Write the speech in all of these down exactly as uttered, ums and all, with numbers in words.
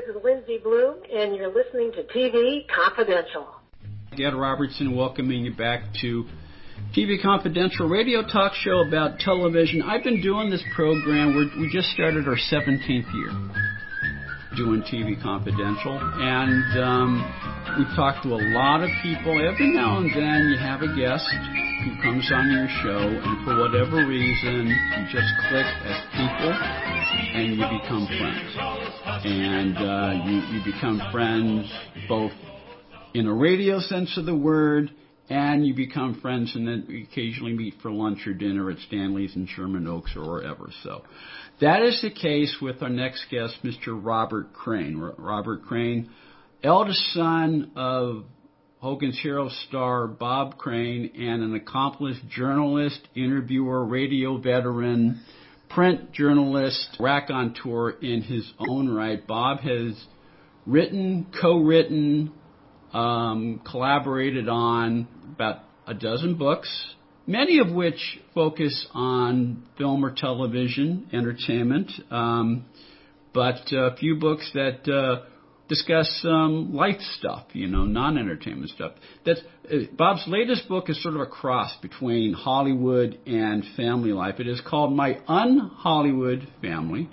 is Lindsay Bloom, and you're listening to T V Confidential. Ed Robertson welcoming you back to T V Confidential, radio talk show about television. I've been doing this program. We're, we just started our seventeenth year doing T V Confidential, and um, we've talked to a lot of people. Every now and then you have a guest who comes on your show, and for whatever reason, you just click as people, and you become friends. And uh, you, you become friends both in a radio sense of the word, and you become friends, and then we occasionally meet for lunch or dinner at Stanley's in Sherman Oaks or wherever. So that is the case with our next guest, Mister Robert Crane. Robert Crane, eldest son of Hogan's Hero star Bob Crane and an accomplished journalist, interviewer, radio veteran, print journalist, raconteur in his own right. Bob has written, co-written, um, collaborated on about a dozen books, many of which focus on film or television entertainment, um, but a few books that uh, discuss um, life stuff, you know, non-entertainment stuff. That's uh, Bob's latest book is sort of a cross between Hollywood and family life. It is called My Un-Hollywood Family,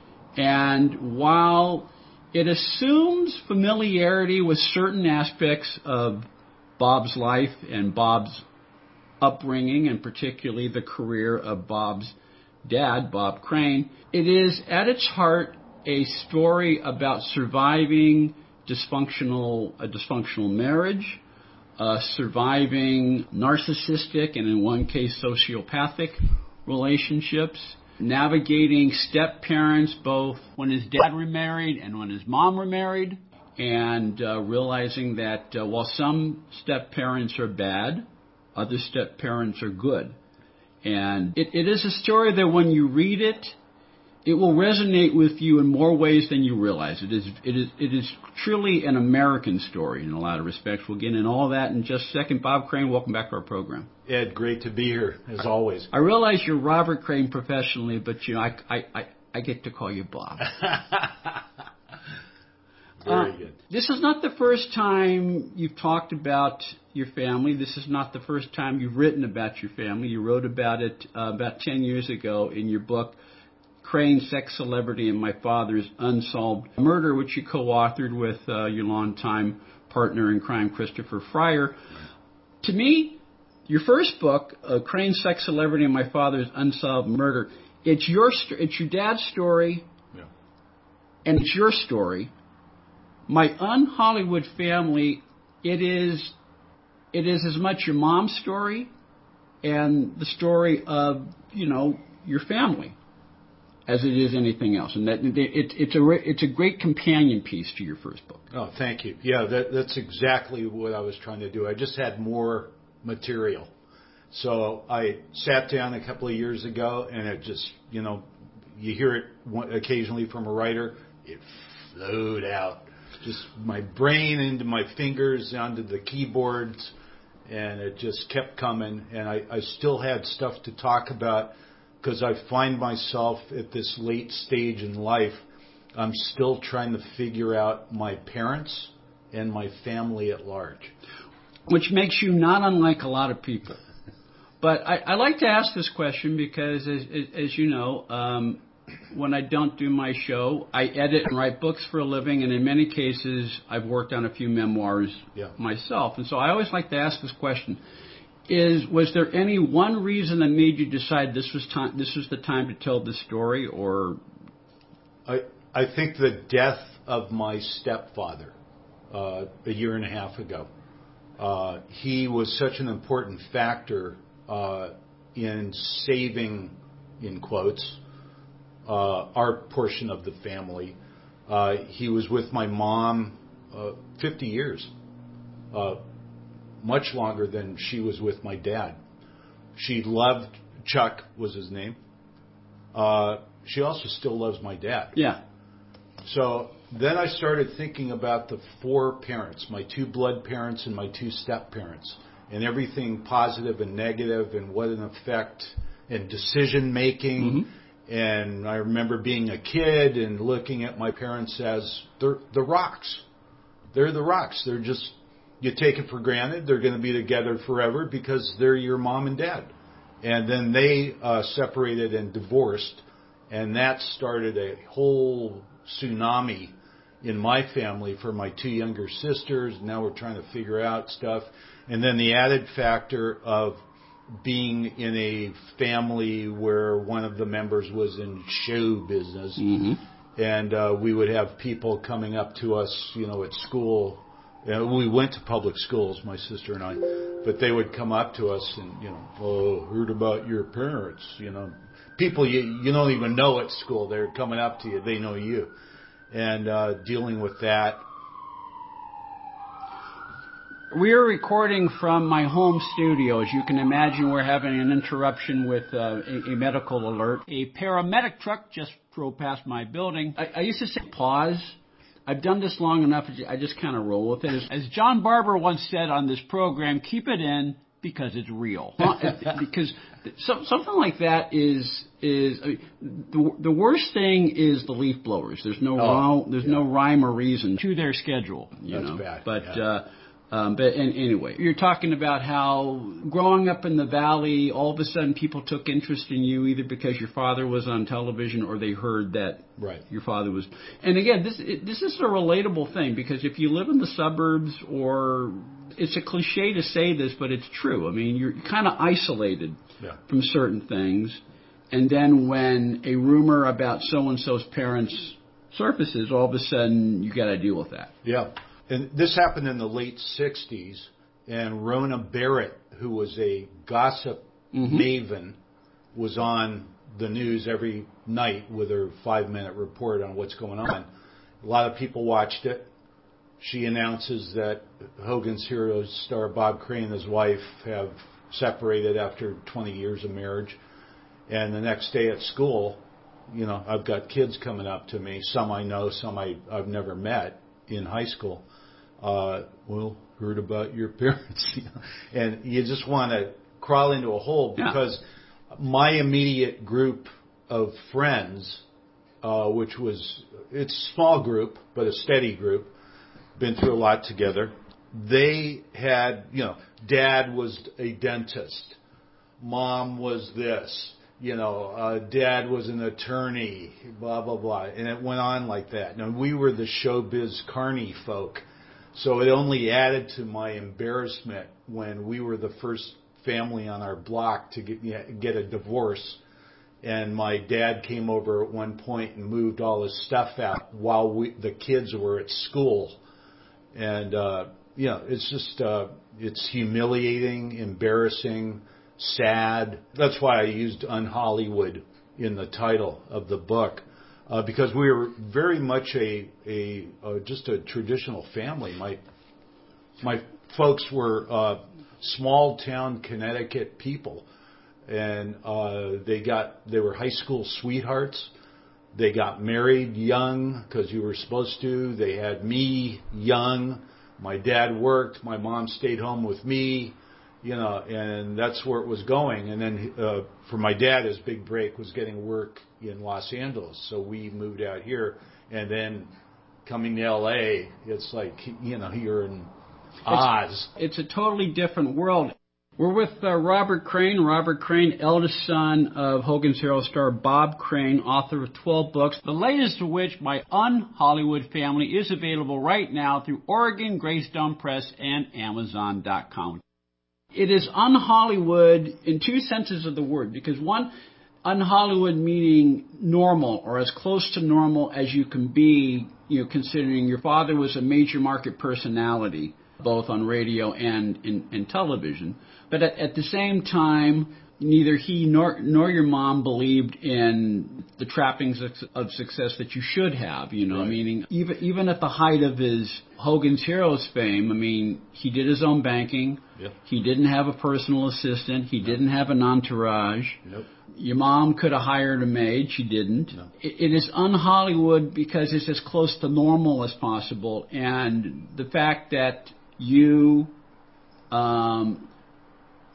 and while it assumes familiarity with certain aspects of Bob's life and Bob's upbringing, and particularly the career of Bob's dad, Bob Crane, it is at its heart a story about surviving dysfunctional a dysfunctional marriage, uh, surviving narcissistic and in one case sociopathic relationships, navigating step-parents both when his dad remarried and when his mom remarried, and uh, realizing that uh, while some step-parents are bad, other step-parents are good. And it, it is a story that when you read it, it will resonate with you in more ways than you realize. It is it is it is truly an American story in a lot of respects. We'll get into all that in just a second. Bob Crane, welcome back to our program. Ed, great to be here, as always. I realize you're Robert Crane professionally, but you know I I, I, I get to call you Bob. Very uh, good. This is not the first time you've talked about your family. This is not the first time you've written about your family. You wrote about it uh, about ten years ago in your book, Crane, Sex, Celebrity, and My Father's Unsolved Murder, which you co-authored with uh, your longtime partner in crime, Christopher Fryer. To me, your first book, uh, Crane, Sex, Celebrity, and My Father's Unsolved Murder, it's your st- it's your dad's story, yeah. and it's your story. My Un-Hollywood Family, it is it is as much your mom's story and the story of, you know, your family as it is anything else, and that it, it's a it's a great companion piece to your first book. Oh, thank you. Yeah, that, that's exactly what I was trying to do. I just had more material, so I sat down a couple of years ago, and it just, you know, you hear it occasionally from a writer, it flowed out, just my brain into my fingers onto the keyboards, and it just kept coming, and I, I still had stuff to talk about. Because I find myself at this late stage in life, I'm still trying to figure out my parents and my family at large. Which makes you not unlike a lot of people. But I, I like to ask this question because, as, as you know, um, when I don't do my show, I edit and write books for a living, and in many cases, I've worked on a few memoirs yeah. myself. And so I always like to ask this question. Is was there any one reason that made you decide this was time? This was the time to tell this story, or? I I think the death of my stepfather uh, a year and a half ago. Uh, he was such an important factor uh, in saving, in quotes, uh, our portion of the family. Uh, he was with my mom uh, fifty years. Uh, much longer than she was with my dad. She loved, Chuck was his name. Uh, she also still loves my dad. Yeah. So then I started thinking about the four parents, my two blood parents and my two step parents, and everything positive and negative and what an effect and decision making. Mm-hmm. And I remember being a kid and looking at my parents as they're the rocks. They're the rocks. They're just, you take it for granted. They're going to be together forever because they're your mom and dad. And then they uh, separated and divorced. And that started a whole tsunami in my family for my two younger sisters. Now we're trying to figure out stuff. And then the added factor of being in a family where one of the members was in show business. Mm-hmm. And uh, we would have people coming up to us, you know, at school. You know, we went to public schools, my sister and I. But they would come up to us and, you know, oh, heard about your parents, you know. People you, you don't even know at school. They're coming up to you. They know you. And uh, dealing with that. We are recording from my home studio. As you can imagine, we're having an interruption with uh, a, a medical alert. A paramedic truck just drove past my building. I, I used to say pause. I've done this long enough, I just kind of roll with it. As John Barber once said on this program, keep it in because it's real. Because so, something like that is, is I mean, the, the worst thing is the leaf blowers. There's no, oh, wrong, there's yeah. no rhyme or reason to their schedule. You That's know? bad. But, yeah. uh, Um, but and anyway, you're talking about how growing up in the valley, all of a sudden people took interest in you either because your father was on television or they heard that right. your father was. And again, this it, this is a relatable thing because if you live in the suburbs, or it's a cliche to say this, but it's true. I mean, you're kind of isolated yeah. from certain things, and then when a rumor about so and so's parents surfaces, all of a sudden you got to deal with that. Yeah. And this happened in the late sixties, and Rona Barrett, who was a gossip mm-hmm. maven, was on the news every night with her five-minute report on what's going on. A lot of people watched it. She announces that Hogan's Heroes star Bob Crane and his wife have separated after twenty years of marriage. And the next day at school, you know, I've got kids coming up to me, some I know, some I, I've never met in high school. Uh, well, heard about your parents, you know? And you just want to crawl into a hole because yeah. my immediate group of friends, uh, which was, it's a small group, but a steady group, been through a lot together. They had, you know, dad was a dentist. Mom was this, you know, uh, dad was an attorney, blah, blah, blah. And it went on like that. Now, we were the showbiz carny folk. So it only added to my embarrassment when we were the first family on our block to get, get a divorce. And my dad came over at one point and moved all his stuff out while we, the kids were at school. And, uh, you know, it's just, uh, it's humiliating, embarrassing, sad. That's why I used Un-Hollywood in the title of the book. Uh, because we were very much a, a uh, just a traditional family. My my folks were uh, small town Connecticut people, and uh, they got they were high school sweethearts. They got married young because you were supposed to. They had me young. My dad worked. My mom stayed home with me. You know, and that's where it was going. And then uh, for my dad, his big break was getting work in Los Angeles. So we moved out here. And then coming to L A, it's like, you know, you're in Oz. It's, it's a totally different world. We're with uh, Robert Crane. Robert Crane, eldest son of Hogan's Heroes star Bob Crane, author of twelve books, the latest of which, My Un-Hollywood Family, is available right now through Oregon Greystone Press and Amazon dot com. It is un-Hollywood in two senses of the word, because one, un-Hollywood meaning normal, or as close to normal as you can be, you know, considering your father was a major market personality, both on radio and in, in television. But at, at the same time, neither he nor nor your mom believed in the trappings of, of success that you should have, you know, right. Meaning even even at the height of his Hogan's Heroes fame, I mean, he did his own banking. Yep. He didn't have a personal assistant. He nope. didn't have an entourage. Nope. Your mom could have hired a maid. She didn't. No. It, it is un-Hollywood because it's as close to normal as possible. And the fact that you... Um,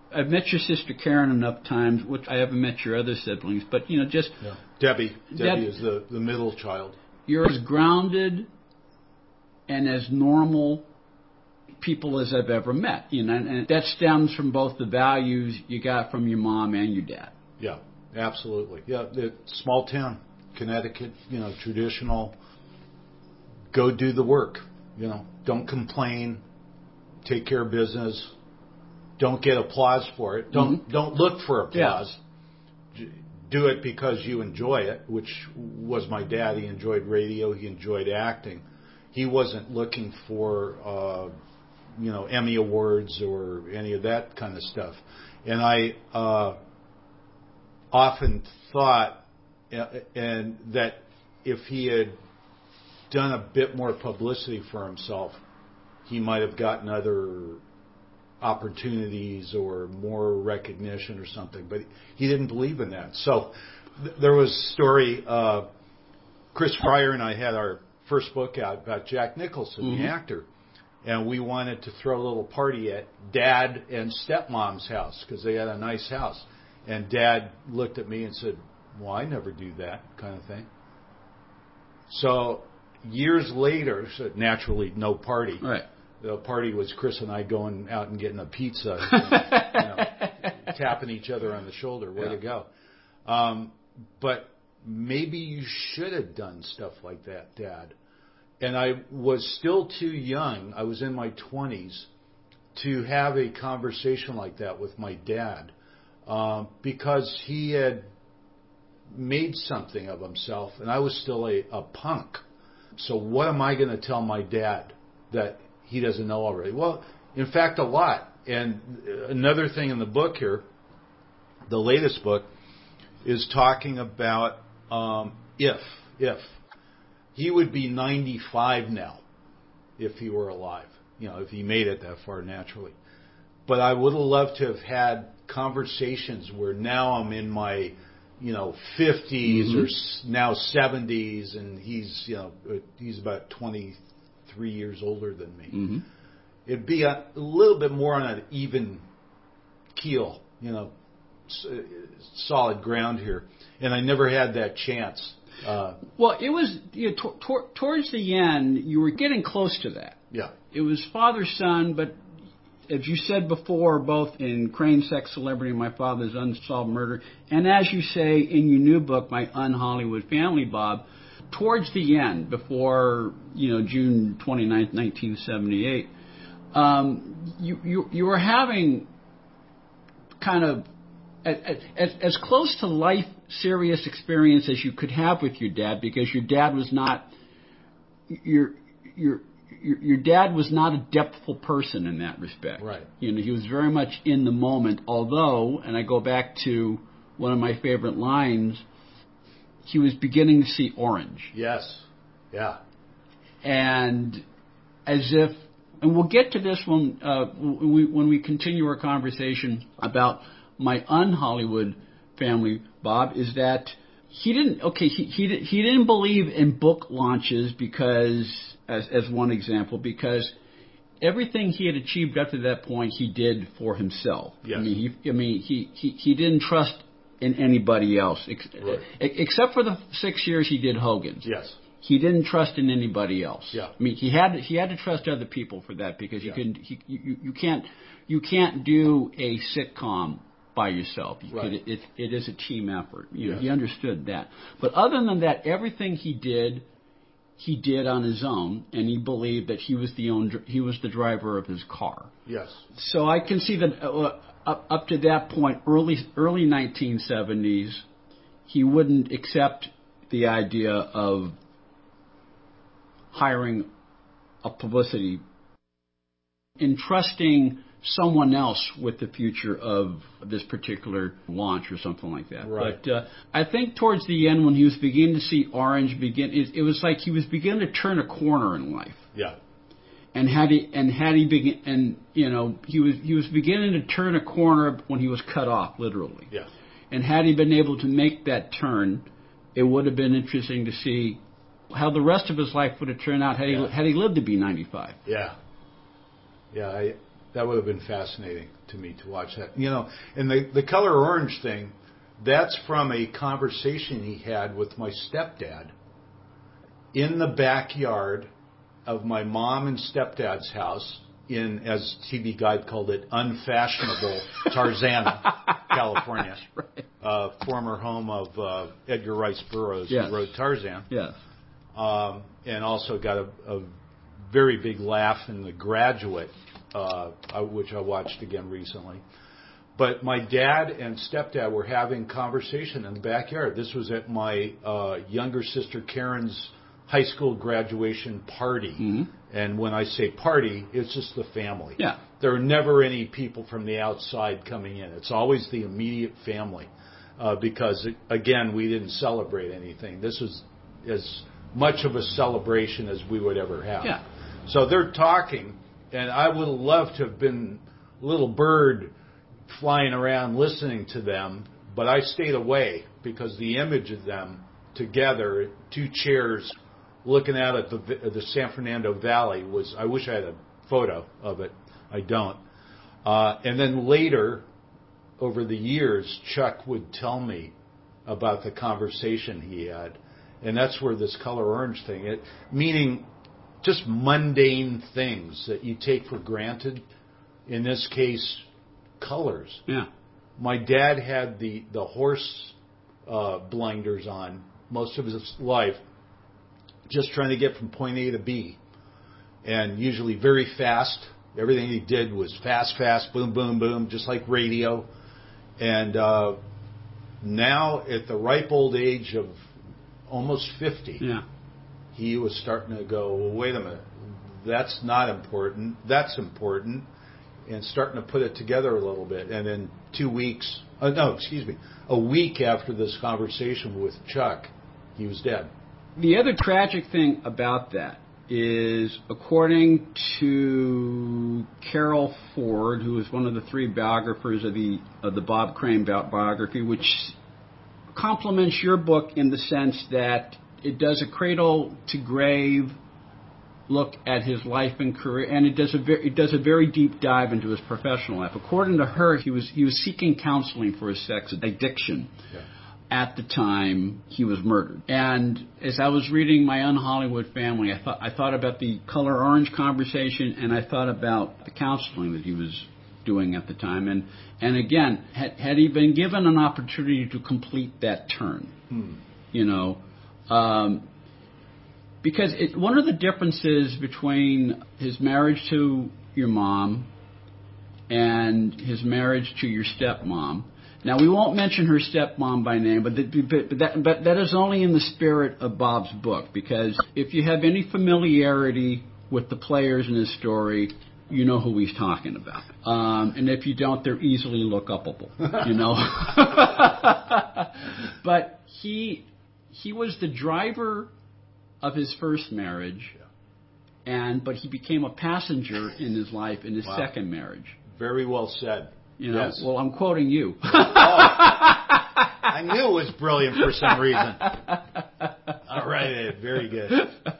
I've met your sister Karen enough times, which I haven't met your other siblings, but, you know, just... Yeah. Debbie. Debbie Deb, is the, the middle child. You're as grounded and as normal people as I've ever met, you know, and that stems from both the values you got from your mom and your dad. Yeah, absolutely. Yeah, the small town, Connecticut, you know, traditional, go do the work, you know, don't complain, take care of business, don't get applause for it, don't mm-hmm. don't look for applause. Yeah. Do it because you enjoy it, which was my dad. He enjoyed radio, he enjoyed acting. He wasn't looking for uh you know, Emmy Awards or any of that kind of stuff. And I uh, often thought uh, and that if he had done a bit more publicity for himself, he might have gotten other opportunities or more recognition or something. But he didn't believe in that. So th- there was a story, uh, Chris Fryer and I had our first book out about Jack Nicholson, mm-hmm. the actor. And we wanted to throw a little party at Dad and Stepmom's house because they had a nice house. And Dad looked at me and said, well, I never do that kind of thing. So years later, so naturally no party. Right. The party was Chris and I going out and getting a pizza, and, you know, tapping each other on the shoulder. Way yeah. to go. Um, but maybe you should have done stuff like that, Dad. And I was still too young, I was in my twenties, to have a conversation like that with my dad um, because he had made something of himself and I was still a, a punk. So what am I going to tell my dad that he doesn't know already? Well, in fact, a lot. And another thing in the book here, the latest book, is talking about um, if, if. He would be ninety-five now if he were alive, you know, if he made it that far naturally. But I would have loved to have had conversations where now I'm in my, you know, fifties mm-hmm. or s- now seventies, and he's, you know, he's about twenty-three years older than me. Mm-hmm. It'd be a, a little bit more on an even keel, you know, s- solid ground here. And I never had that chance. Uh, well, it was you know, t- t- towards the end. You were getting close to that. Yeah, it was father son, but as you said before, both in Crane Sex Celebrity and My Father's Unsolved Murder, and as you say in your new book, My Un-Hollywood Family, Bob, towards the end, before you know June twenty-ninth, nineteen seventy-eight, um, you you you were having kind of as, as, as close to life serious experience as you could have with your dad, because your dad was not your your your, your dad was not a depthful person in that respect. Right. You know, he was very much in the moment. Although, and I go back to one of my favorite lines, he was beginning to see orange. Yes. Yeah. And as if, and we'll get to this when uh, when we when we continue our conversation about My Un-Hollywood Family, Bob, is that he didn't, okay, he, he, he didn't believe in book launches because, as, as one example, because everything he had achieved up to that point he did for himself. Yes. I mean, he, I mean, he, he, he didn't trust in anybody else, ex- right. except for the six years he did Hogan's. Yes. He didn't trust in anybody else. Yeah. I mean, he had to, he had to trust other people for that, because you yeah. can he, you, you can't you can't do a sitcom by yourself. You right. could, it, it is a team effort. You know, yes. he understood that. But other than that, everything he did, he did on his own, and he believed that he was the own, he was the driver of his car. Yes. So I can see that uh, up, up to that point, early early nineteen seventies, he wouldn't accept the idea of hiring a publicity, entrusting someone else with the future of this particular launch or something like that. Right. But uh, I think towards the end, when he was beginning to see orange begin, it, it was like he was beginning to turn a corner in life. Yeah. And had he and had he begin and you know he was he was beginning to turn a corner when he was cut off, literally. Yeah. And had he been able to make that turn, it would have been interesting to see how the rest of his life would have turned out had yeah. he had he lived to be ninety-five. Yeah. Yeah. I that would have been fascinating to me to watch that. You know, and the the color orange thing, that's from a conversation he had with my stepdad in the backyard of my mom and stepdad's house in, as T V Guide called it, unfashionable Tarzana, California. That's right. Uh, former home of uh, Edgar Rice Burroughs, yes. who wrote Tarzan. Yes. Um, and also got a, a very big laugh in The Graduate, uh, which I watched again recently. But my dad and stepdad were having conversation in the backyard. This was at my uh, younger sister Karen's high school graduation party. Mm-hmm. And when I say party, it's just the family. Yeah. There are never any people from the outside coming in. It's always the immediate family. Uh, because, again, we didn't celebrate anything. This was as much of a celebration as we would ever have. Yeah. So they're talking, and I would have loved to have been a little bird flying around listening to them, but I stayed away because the image of them together, two chairs looking out at the the San Fernando Valley was, I wish I had a photo of it. I don't. Uh, and then later, over the years, Chuck would tell me about the conversation he had. And that's where this color orange thing, it, meaning just mundane things that you take for granted. In this case, colors. Yeah. My dad had the, the horse uh, blinders on most of his life, just trying to get from point A to B. And usually very fast. Everything he did was fast, fast, boom, boom, boom, just like radio. And uh, now, at the ripe old age of almost fifty, yeah. he was starting to go, well, wait a minute, that's not important, that's important, and starting to put it together a little bit. And in two weeks, uh, no, excuse me, a week after this conversation with Chuck, he was dead. The other tragic thing about that is, according to Carol Ford, who is one of the three biographers of the of the Bob Crane biography, which complements your book in the sense that it does a cradle-to-grave look at his life and career, and it does a very, it does a very deep dive into his professional life. According to her, he was he was seeking counseling for his sex addiction. Yeah. At the time he was murdered. And as I was reading My Un-Hollywood Family, I thought I thought about the color orange conversation, and I thought about the counseling that he was doing at the time. And and again, had, had he been given an opportunity to complete that turn, hmm. you know, um, because it, one of the differences between his marriage to your mom and his marriage to your stepmom. Now, we won't mention her stepmom by name, but, the, but, that, but that is only in the spirit of Bob's book, because if you have any familiarity with the players in his story, you know who he's talking about. Um, and if you don't, they're easily look-upable, you know. But he he was the driver of his first marriage, and but he became a passenger in his life in his wow. second marriage. Very well said. You know, yes. Well, I'm quoting you. Oh, I knew it was brilliant for some reason. All right, Ed, very good.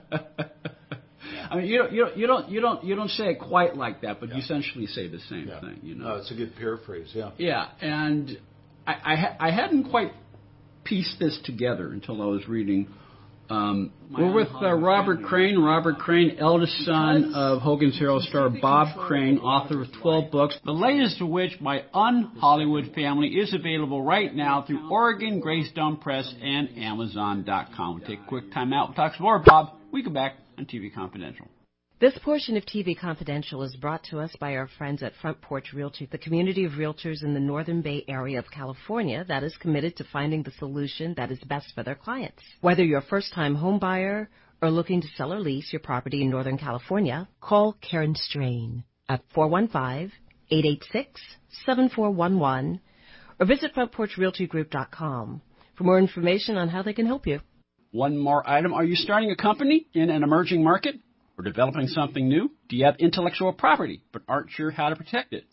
I mean, you don't, you don't, you don't, you don't, you don't say it quite like that, but yeah. you essentially say the same yeah. thing. You know, oh, it's a good paraphrase. Yeah. Yeah, and I, I, ha- I hadn't quite pieced this together until I was reading. Um, we're with uh, Robert Crane. Robert Crane, eldest son of Hogan's Heroes star Bob Crane, author of twelve books, the latest of which, My Un-Hollywood Family, is available right now through Oregon Greystone Press and Amazon dot com. We'll take a quick time out. We'll talk some more, Bob. We come back on T V Confidential. This portion of T V Confidential is brought to us by our friends at Front Porch Realty, the community of realtors in the Northern Bay area of California that is committed to finding the solution that is best for their clients. Whether you're a first-time home buyer or looking to sell or lease your property in Northern California, call Karen Strain at four one five, eight eight six, seven four one one or visit front porch realty group dot com for more information on how they can help you. One more item. Are you starting a company in an emerging market? Or developing something new? Do you have intellectual property but aren't sure how to protect it?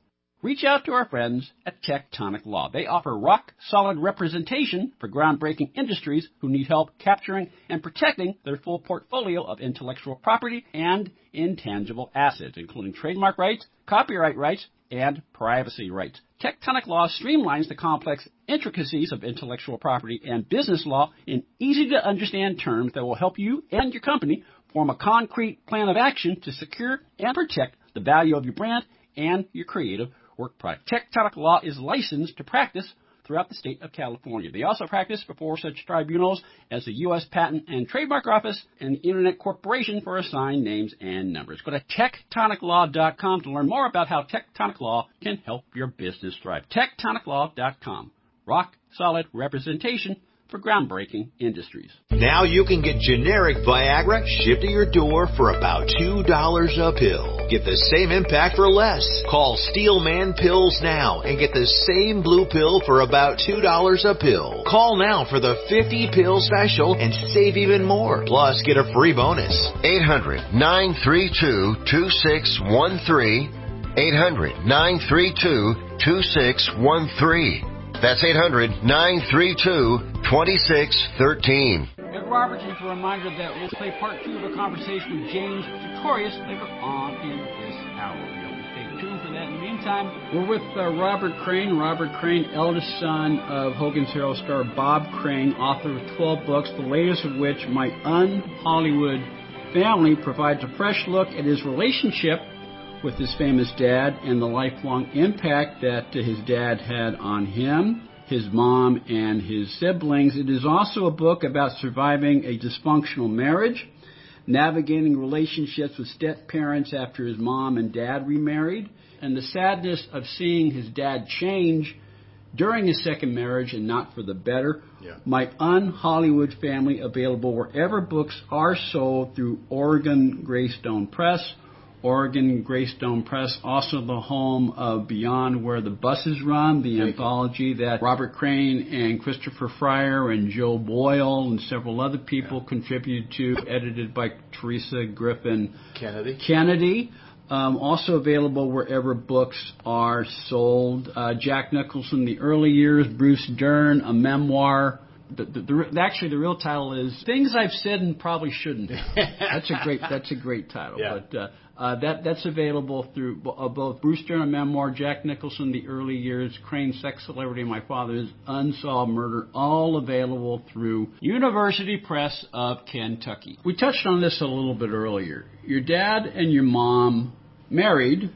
Reach out to our friends at Tectonic Law. They offer rock-solid representation for groundbreaking industries who need help capturing and protecting their full portfolio of intellectual property and intangible assets, including trademark rights, copyright rights, and privacy rights. Tectonic Law streamlines the complex intricacies of intellectual property and business law in easy-to-understand terms that will help you and your company form a concrete plan of action to secure and protect the value of your brand and your creative work product. Tectonic Law is licensed to practice throughout the state of California. They also practice before such tribunals as the U S Patent and Trademark Office and the Internet Corporation for Assigned Names and Numbers. Go to tectonic law dot com to learn more about how Tectonic Law can help your business thrive. tectonic law dot com. Rock solid representation for groundbreaking industries. Now you can get generic Viagra shipped to your door for about two dollars a pill. Get the same impact for less. Call Steelman Pills now and get the same blue pill for about two dollars a pill. Call now for the fifty pill special and save even more. Plus, get a free bonus. eight hundred, nine three two, two six one three. eight hundred, nine three two, two six one three. That's eight hundred, nine three two, two six one three. Ed Robertson for a reminder that we'll play part two of a conversation with James Sartorius later on in this hour. You'll stay tuned for that. In the meantime, we're with uh, Robert Crane. Robert Crane, eldest son of Hogan's Heroes star Bob Crane, author of twelve books, the latest of which, My Un-Hollywood Family, provides a fresh look at his relationship with his famous dad and the lifelong impact that uh, his dad had on him, his mom, and his siblings. It is also a book about surviving a dysfunctional marriage, navigating relationships with step-parents after his mom and dad remarried, and the sadness of seeing his dad change during his second marriage and not for the better. Yeah. My Un-Hollywood Family, available wherever books are sold through Oregon Greystone Press. Oregon Greystone Press, also the home of Beyond Where the Buses Run, the Thank anthology you. that Robert Crane and Christopher Fryer and Joe Boyle and several other people yeah. contributed to, edited by Teresa Griffin Kennedy. Kennedy. Um, also available wherever books are sold. Uh, Jack Nicholson, The Early Years, Bruce Dern, a memoir. The, the, the, actually, the real title is Things I've Said and Probably Shouldn't Have. That's a great. That's a great title. Yeah. But uh, uh, that that's available through uh, both Bruce Dern, a memoir, Jack Nicholson, The Early Years, Crane, Sex, Celebrity, My Father's Unsolved Murder, all available through University Press of Kentucky. We touched on this a little bit earlier. Your dad and your mom married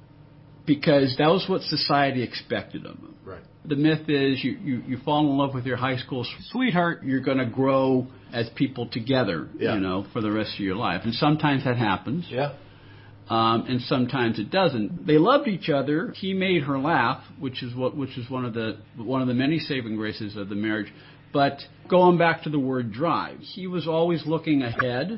because that was what society expected of them. Right. The myth is you, you, you fall in love with your high school sweetheart, you're going to grow as people together, yeah. you know, for the rest of your life. And sometimes that happens. Yeah. Um, and sometimes it doesn't. They loved each other. He made her laugh, which is what which is one of the one of the many saving graces of the marriage. But going back to the word drive, he was always looking ahead.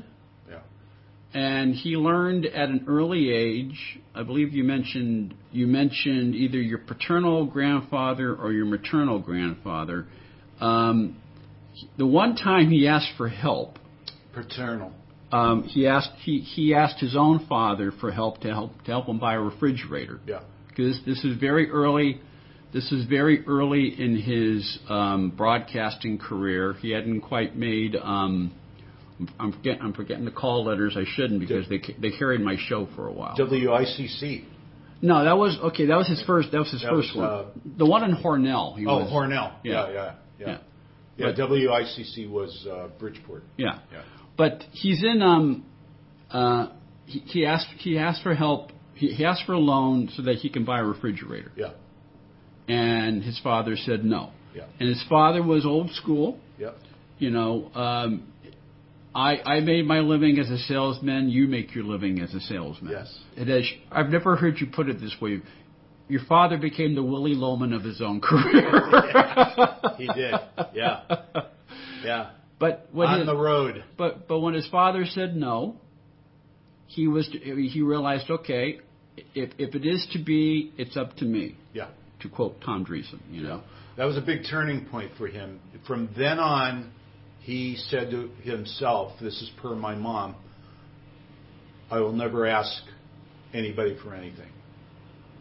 And he learned at an early age. I believe you mentioned you mentioned either your paternal grandfather or your maternal grandfather. Um, the one time he asked for help, paternal. Um, he asked he, he asked his own father for help to help to help him buy a refrigerator. Yeah. Because this is very early. This is very early in his um, broadcasting career. He hadn't quite made. Um, I'm forgetting, I'm forgetting the call letters. I shouldn't because they they carried my show for a while. W I C C. No, that was okay. That was his first. That was his that first was, one. Uh, the one in Hornell. He oh, was, Hornell. Yeah, yeah, yeah, yeah. yeah. yeah. But, W I C C was uh, Bridgeport. Yeah. yeah. But he's in. Um, uh, he, he asked. He asked for help. He, he asked for a loan so that he can buy a refrigerator. Yeah. And his father said no. Yeah. And his father was old school. Yeah. You know. Um, I, I made my living as a salesman. You make your living as a salesman. Yes. It is, I've never heard you put it this way. Your father became the Willie Loman of his own career. Yeah, he did. Yeah. Yeah. But when on his, the road. But but when his father said no, he was he realized, okay, if if it is to be, it's up to me. Yeah. To quote Tom Dreesen, you know. That was a big turning point for him. From then on, he said to himself, this is per my mom, I will never ask anybody for anything.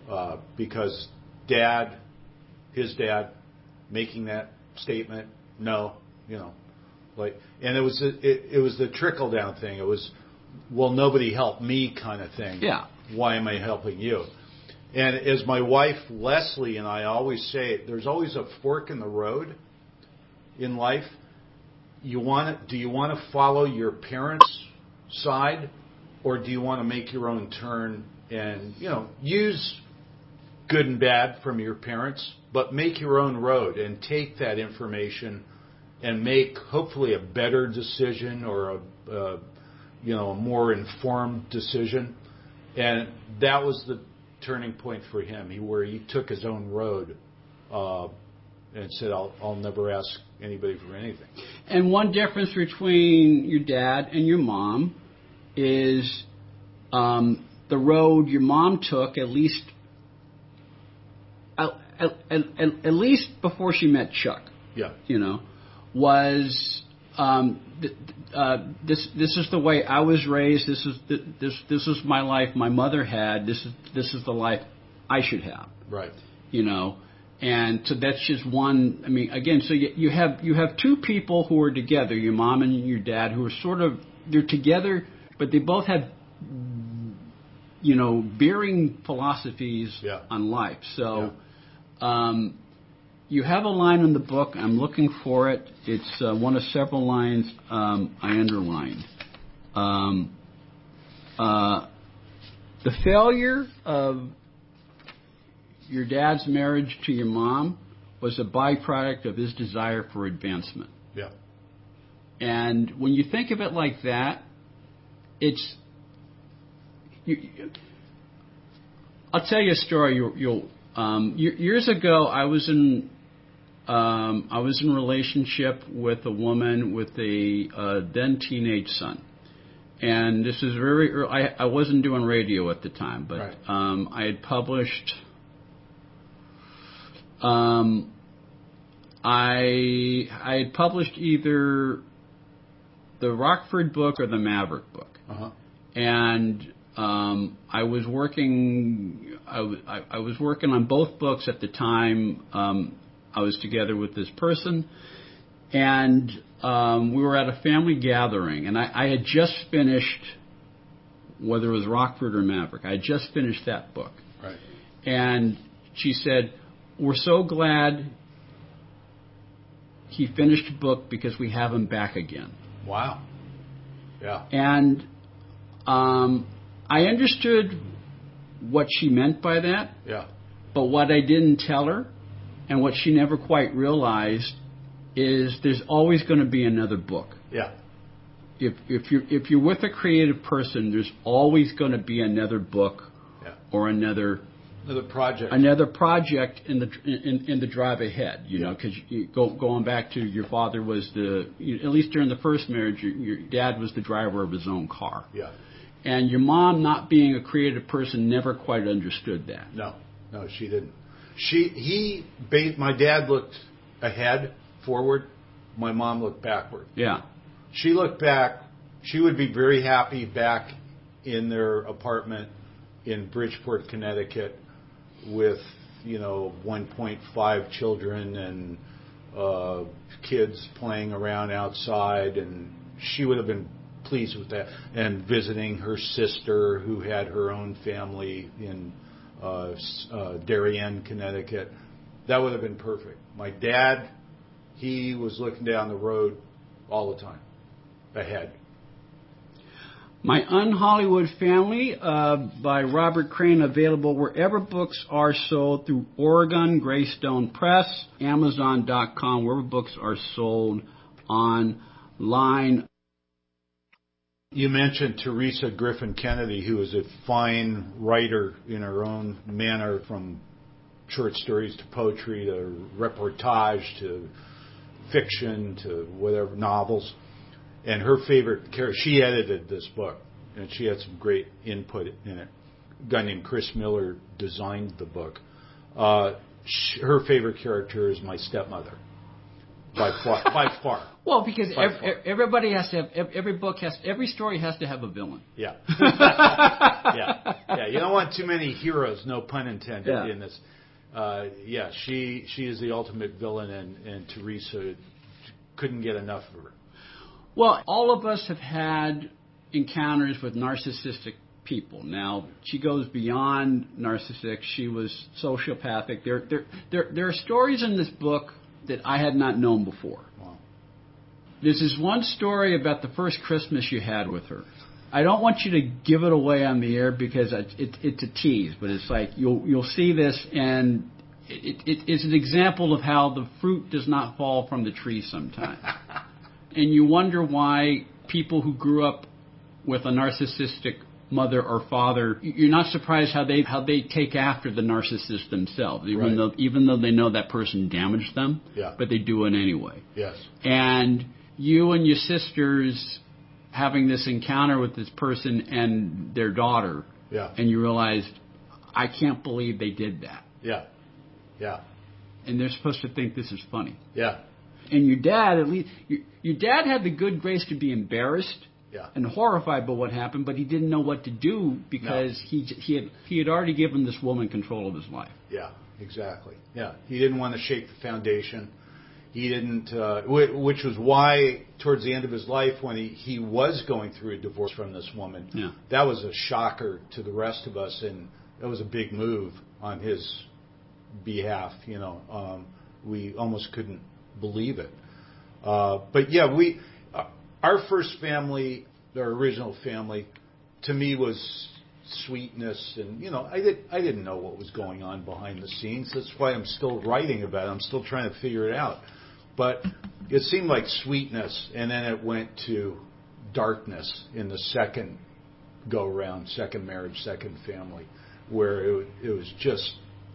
uh, because Dad, his dad, making that statement, no, you know, like, and it was a, it, it was the trickle down thing. It was, well, nobody helped me kind of thing. Yeah. Why am I helping you? And as my wife Leslie and I always say, there's always a fork in the road in life. You want to, do you want to follow your parents' side, or do you want to make your own turn and, you know, use good and bad from your parents, but make your own road and take that information and make hopefully a better decision or a, a you know, a more informed decision. And that was the turning point for him, he, where he took his own road uh, and said, I'll, I'll never ask anybody for anything. And one difference between your dad and your mom is um, the road your mom took, at least at, at, at, at least before she met Chuck. Yeah. You know, was um, th- uh, this this is the way I was raised. This is th- this this is my life my mother had. This is this is the life I should have. Right. You know. And so that's just one. I mean, again, so you, you have you have two people who are together, your mom and your dad, who are sort of they're together, but they both have, you know, varying philosophies yeah. on life. So, yeah. um, you have a line in the book. I'm looking for it. It's uh, one of several lines um, I underlined. Um, uh, the failure of your dad's marriage to your mom was a byproduct of his desire for advancement. Yeah. And when you think of it like that, it's. You, I'll tell you a story. You'll. you'll um, years ago, I was in. Um, I was in a relationship with a woman with a uh, then teenage son, and this is very. Early, I, I wasn't doing radio at the time, but right. um, I had published. Um, I I had published either the Rockford book or the Maverick book, uh-huh. and um, I was working. I, w- I, I was working on both books at the time. Um, I was together with this person, and um, we were at a family gathering, and I, I had just finished, whether it was Rockford or Maverick, I had just finished that book, right. And she said, we're so glad he finished the book because we have him back again. Wow. Yeah. And um, I understood what she meant by that. Yeah. But what I didn't tell her, and what she never quite realized, is there's always going to be another book. Yeah. If if you're if you're with a creative person, there's always going to be another book, yeah. or another. Another project. Another project in the in, in the drive ahead, you yeah. know, because go, going back to your father was the you, at least during the first marriage, your, your dad was the driver of his own car. Yeah. And your mom, not being a creative person, never quite understood that. No, no, she didn't. She he my dad looked ahead, forward. My mom looked backward. Yeah. She looked back. She would be very happy back in their apartment in Bridgeport, Connecticut, with, you know, one point five children and uh, kids playing around outside, and she would have been pleased with that. And visiting her sister, who had her own family in uh, uh, Darien, Connecticut, that would have been perfect. My dad, he was looking down the road all the time, ahead. My Un-Hollywood Family uh, by Robert Crane, available wherever books are sold through Oregon Greystone Press, Amazon dot com, wherever books are sold online. You mentioned Teresa Griffin Kennedy, who is a fine writer in her own manner, from short stories to poetry to reportage to fiction to whatever, novels. And her favorite character, she edited this book, and she had some great input in it. A guy named Chris Miller designed the book. Uh, she, her favorite character is my stepmother. by far. By far. Well, because By ev- far. everybody has to have ev- every book has every story has to have a villain. Yeah. yeah. Yeah. You don't want too many heroes, no pun intended, Yeah. in this. Uh, yeah, she she is the ultimate villain, and, and Teresa couldn't get enough of her. Well, all of us have had encounters with narcissistic people. Now, she goes beyond narcissistic. She was sociopathic. There, there, there, there are stories in this book that I had not known before. Wow. There's this one story about the first Christmas you had with her. I don't want you to give it away on the air because it, it, it's a tease, but it's like you'll you'll see this, and it, it, it's an example of how the fruit does not fall from the tree sometimes. And you wonder why people who grew up with a narcissistic mother or father, you're not surprised how they how they take after the narcissist themselves, even Right. though even though they know that person damaged them, Yeah. but they do it anyway. Yes. And you and your sisters having this encounter with this person and their daughter, Yeah. and you realized, I can't believe they did that. Yeah. Yeah. And they're supposed to think this is funny. Yeah. And your dad, at least, your, your dad had the good grace to be embarrassed Yeah. and horrified by what happened, but he didn't know what to do because No. he he had he had already given this woman control of his life. Yeah, exactly. Yeah, he didn't want to shake the foundation. He didn't, uh, wh- which was why towards the end of his life, when he, he was going through a divorce from this woman, Yeah. that was a shocker to the rest of us, and that was a big move on his behalf. You know, um, we almost couldn't believe it. Uh, but yeah, we, uh, our first family, our original family, to me was sweetness, and you know, I did I didn't know what was going on behind the scenes. That's why I'm still writing about it. I'm still trying to figure it out. But it seemed like sweetness, and then it went to darkness in the second go round, second marriage, second family, where it, it was just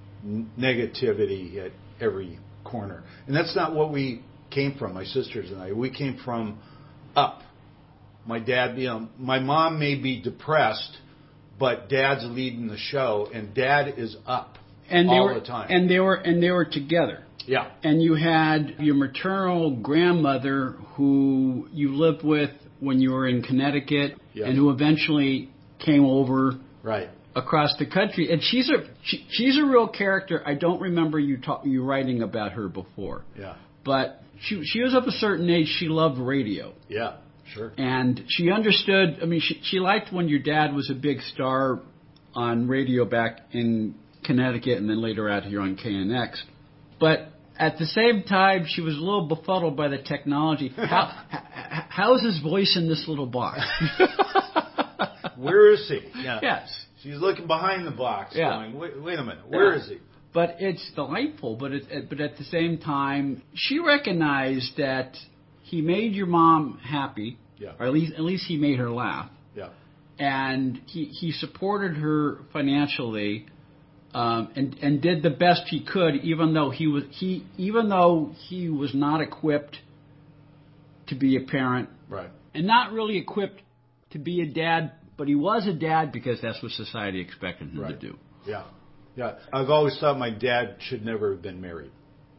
negativity at every corner. And that's not what we came from, my sisters and I. We came from up. My dad, you know, my mom may be depressed, but Dad's leading the show, and Dad is up And they all were the time. and they were and they were together. Yeah. And you had your maternal grandmother who you lived with when you were in Connecticut, Yeah. and who eventually came over Right. across the country. And she's a she, she's a real character. I don't remember you talk, you writing about her before. Yeah. But she she was of a certain age. She loved radio. Yeah. Sure. And she understood. I mean, she she liked when your dad was a big star on radio back in Connecticut, and then later out here on K N X. But at the same time, she was a little befuddled by the technology. How h- how's his voice in this little box? Where is he? Yeah. Yes. She's looking behind the box, Yeah. going, wait, wait a minute, where Yeah. is he? But it's delightful. But it, but at the same time, she recognized that he made your mom happy, Yeah. or at least at least he made her laugh. Yeah. And he, he supported her financially, um, and and did the best he could, even though he was he even though he was not equipped to be a parent, Right. and not really equipped to be a dad, but he was a dad because that's what society expected him Right. to do. Yeah. Yeah. I've always thought my dad should never have been married.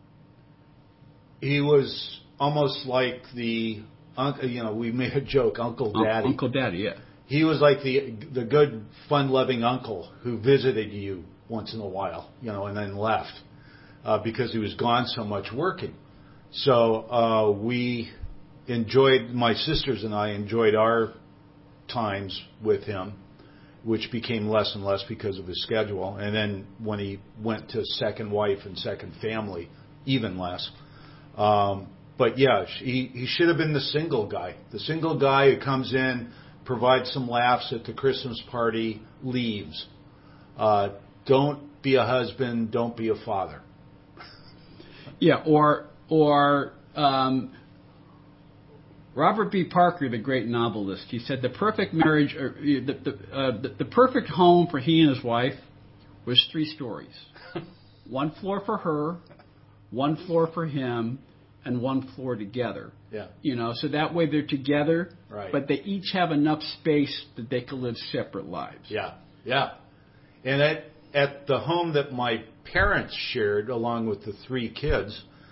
He was almost like the, unc- you know, we made a joke, Uncle Un- Daddy. Uncle Daddy, yeah. He was like the the good, fun-loving uncle who visited you once in a while, you know, and then left uh, because he was gone so much working. So uh, we enjoyed, my sisters and I enjoyed our times with him, which became less and less because of his schedule. And then when he went to second wife and second family, even less. Um, but yeah, he, he should have been the single guy. The single guy who comes in, provides some laughs at the Christmas party, leaves. Uh, don't be a husband, don't be a father. Yeah, or or um, Robert B. Parker, the great novelist, he said the perfect marriage, or the the, uh, the the perfect home for he and his wife was three stories: one floor for her, one floor for him, and one floor together. Yeah. You know, so that way they're together, Right. but they each have enough space that they can live separate lives. Yeah, yeah. And at, at the home that my parents shared, along with the three kids,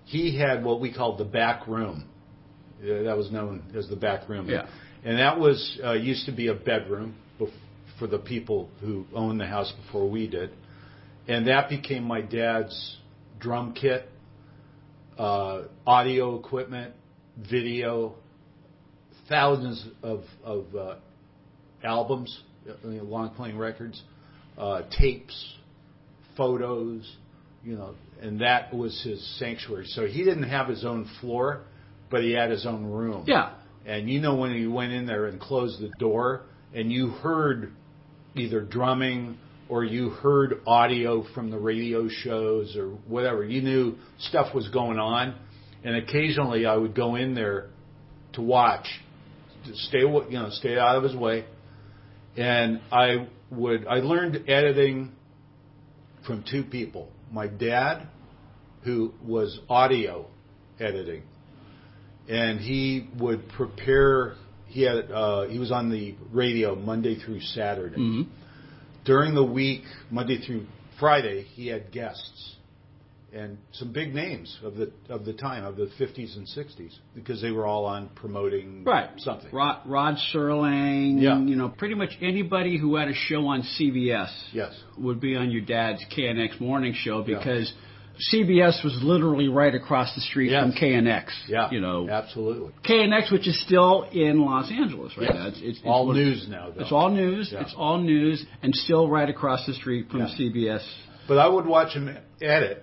he had what we called the back room. Uh, that was known as the back room. Yeah. And that was uh, used to be a bedroom bef- for the people who owned the house before we did. And that became my dad's drum kit, uh, audio equipment, video, thousands of, of uh, albums, long playing records, uh, tapes, photos, you know, and that was his sanctuary. So he didn't have his own floor, but he had his own room. Yeah. And you know when you went in there and closed the door and you heard either drumming or you heard audio from the radio shows or whatever, you knew stuff was going on. And occasionally I would go in there to watch, to stay, you know, stay out of his way. And I would, I learned editing from two people. My dad, who was audio editing, and he would prepare. He had uh, he was on the radio Monday through Saturday. Mm-hmm. During the week, Monday through Friday, he had guests and some big names of the of the time, of the fifties and sixties, because they were all on promoting right. something. Rod, Rod Serling, yeah. you know, pretty much anybody who had a show on C B S yes. would be on your dad's K N X morning show, because yeah. C B S was literally right across the street yes. from K N X. Yeah, you know, absolutely. K N X, which is still in Los Angeles right yes. now. It's, it's, it's all what, news now, though. It's all news. Yeah. It's all news, and still right across the street from yeah. C B S. But I would watch him edit.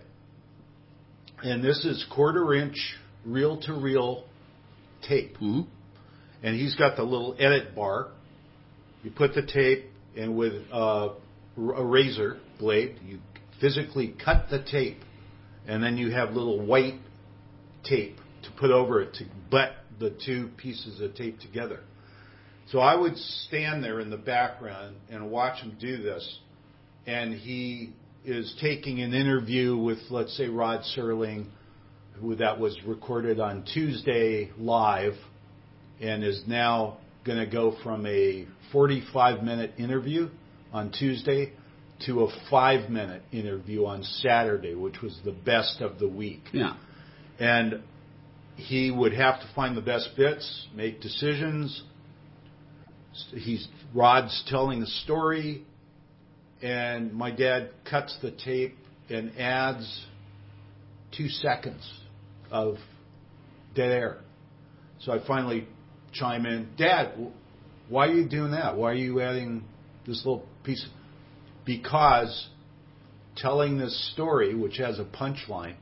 And this is quarter-inch, reel-to-reel tape. Mm-hmm. And he's got the little edit bar. You put the tape, and with uh, a razor blade, you physically cut the tape. And then you have little white tape to put over it to butt the two pieces of tape together. So I would stand there in the background and watch him do this. And he is taking an interview with, let's say, Rod Serling, who that was recorded on Tuesday live, and is now going to go from a forty-five minute interview on Tuesday to a five minute interview on Saturday, which was the best of the week. Yeah. And he would have to find the best bits, make decisions. He's Rod's telling the story. And my dad cuts the tape and adds two seconds of dead air. So I finally chime in, Dad, why are you doing that? Why are you adding this little piece? Because telling this story, which has a punchline,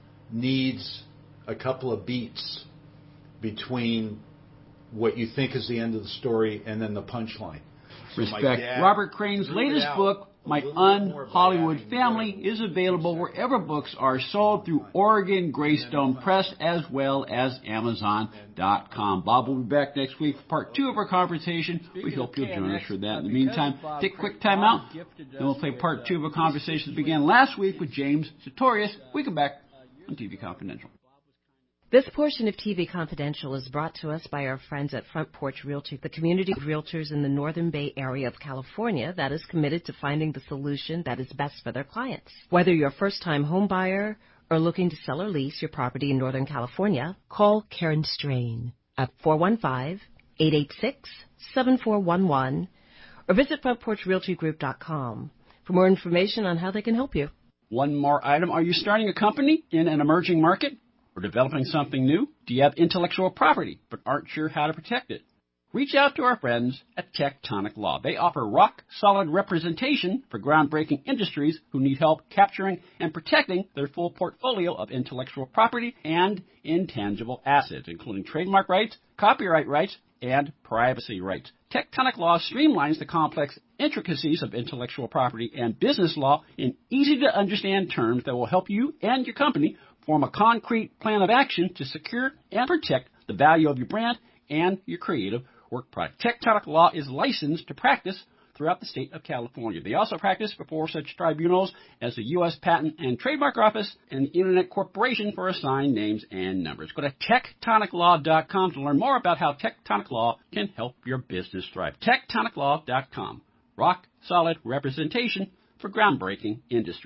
needs a couple of beats between what you think is the end of the story and then the punchline. Respect. Robert Crane's latest book, My Un-Hollywood Family, is available wherever books are sold through Oregon Greystone Press as well as Amazon dot com. Bob will be back next week for part two of our conversation. We hope you'll join us for that. In the meantime, take a quick time out, and we'll play part two of a conversation that began last week with James Sartorius. We come back on T V Confidential. This portion of T V Confidential is brought to us by our friends at Front Porch Realty, the community of realtors in the Northern Bay area of California that is committed to finding the solution that is best for their clients. Whether you're a first-time home buyer or looking to sell or lease your property in Northern California, call Karen Strain at four one five, eight eight six, seven four one one or visit front porch realty group dot com for more information on how they can help you. One more item. Are you starting a company in an emerging market? Or developing something new? Do you have intellectual property but aren't sure how to protect it? Reach out to our friends at Tectonic Law. They offer rock-solid representation for groundbreaking industries who need help capturing and protecting their full portfolio of intellectual property and intangible assets, including trademark rights, copyright rights, and privacy rights. Tectonic Law streamlines the complex intricacies of intellectual property and business law in easy-to-understand terms that will help you and your company form a concrete plan of action to secure and protect the value of your brand and your creative work product. Tectonic Law is licensed to practice throughout the state of California. They also practice before such tribunals as the U S Patent and Trademark Office and the Internet Corporation for Assigned Names and Numbers. Go to tectonic law dot com to learn more about how Tectonic Law can help your business thrive. tectonic law dot com. Rock solid representation for groundbreaking industries.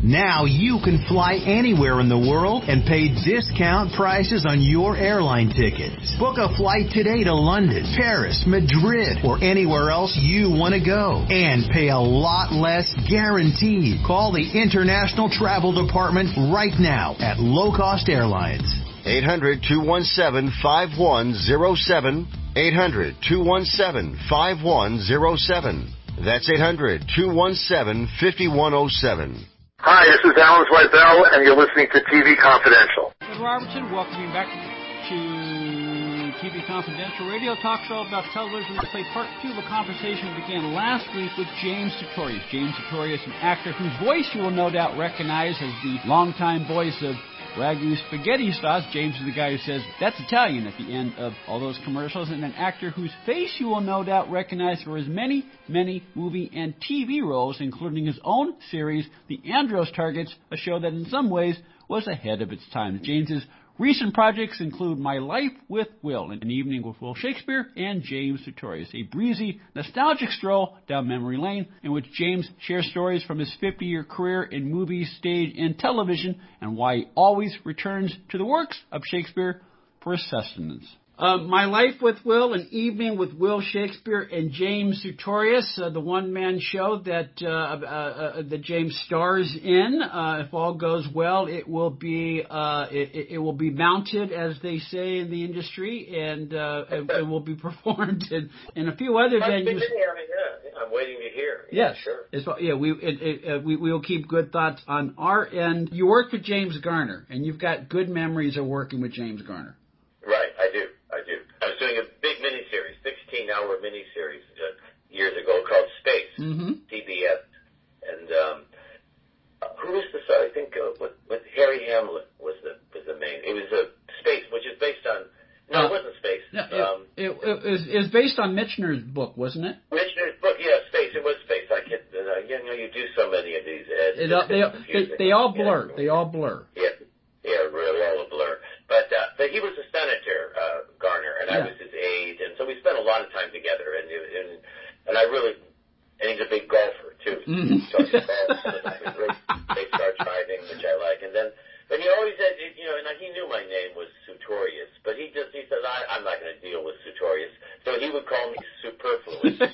Now you can fly anywhere in the world and pay discount prices on your airline tickets. Book a flight today to London, Paris, Madrid, or anywhere else you want to go. And pay a lot less guaranteed. Call the International Travel Department right now at Low Cost Airlines. eight hundred, two one seven, five one zero seven. eight hundred, two one seven, five one zero seven. That's eight hundred, two one seven, five one zero seven. Hi, this is Alan Zweibel, and you're listening to T V Confidential. Ed Robertson, welcoming back to T V Confidential radio talk show about television. We play part two of a conversation we began last week with James Sartorius. James Sartorius, an actor whose voice you will no doubt recognize as the longtime voice of Ragu Spaghetti Sauce. James is the guy who says, that's Italian at the end of all those commercials, and an actor whose face you will no doubt recognize for his many, many movie and T V roles, including his own series, The Andros Targets, a show that in some ways was ahead of its time. James's recent projects include My Life with Will, An Evening with Will Shakespeare, and James Sartorius, a breezy, nostalgic stroll down memory lane in which James shares stories from his fifty-year career in movies, stage, and television, and why he always returns to the works of Shakespeare for sustenance. Uh, My Life with Will, An Evening with Will Shakespeare and James Sartorius, uh, the one-man show that uh, uh, uh, that James stars in. Uh, if all goes well, it will be uh, it, it will be mounted, as they say in the industry, and uh, it, it will be performed in, in a few other venues. Yeah, I'm waiting to hear. Yeah, yes, sure. As well, yeah, we it, it, uh, we we will keep good thoughts on our end. You worked with James Garner, and you've got good memories of working with James Garner. Right, I do. I do. I was doing a big miniseries, sixteen-hour miniseries uh, years ago called Space, mm-hmm. C B S, and um, uh, who was the I think uh, with, with Harry Hamlin was the was the main. It was a Space, which is based on. No, uh, it wasn't Space. No, it, um, it, it, was, it was based on Michener's book, wasn't it? Michener's book, yeah, Space. It was Space. I can't. Uh, you know, you do so many of these. Ads, it, they, they, they all blur. Yeah. They all blur. Yeah, yeah, really all a blur. But uh, but he was a senator, uh, Garner, and yeah. I was his aide, and so we spent a lot of time together. And and, and I really, and he's a big golfer too. Mm-hmm. So he golfs all the time. He's great. They start driving, which I like. And then, but he always said, you know, and he knew my name was Sartorius, but he just he said, I, I'm not going to deal with Sartorius, so he would call me Superfluous.